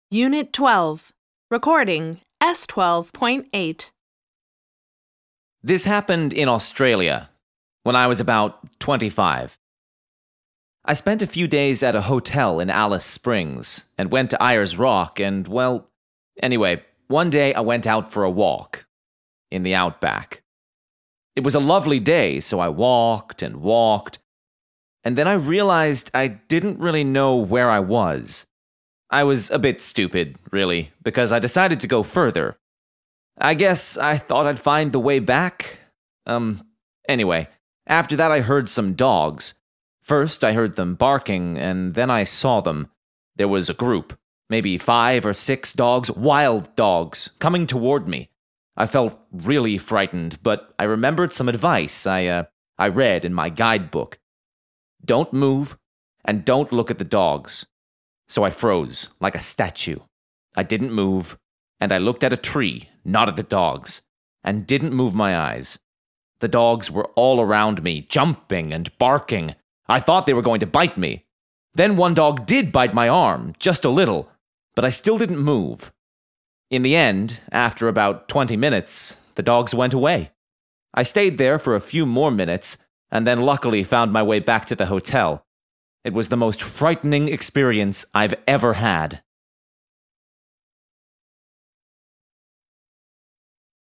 Unit 12. Recording S12.8. This happened in Australia when I was about 25. I spent a few days at a hotel in Alice Springs and went to Ayers Rock and, anyway, one day I went out for a walk in the outback. It was a lovely day, so I walked, and then I realized I didn't really know where I was. I was a bit stupid, really, because I decided to go further. I guess I thought I'd find the way back. Anyway, after that I heard some dogs. First I heard them barking, and then I saw them. There was a group, maybe 5 or 6 dogs, wild dogs, coming toward me. I felt really frightened, but I remembered some advice I read in my guidebook. Don't move, and don't look at the dogs. So I froze, like a statue. I didn't move, and I looked at a tree, not at the dogs, and didn't move my eyes. The dogs were all around me, jumping and barking. I thought they were going to bite me. Then one dog did bite my arm, just a little, but I still didn't move. In the end, after about 20 minutes, the dogs went away. I stayed there for a few more minutes, and then luckily found my way back to the hotel. It was the most frightening experience I've ever had.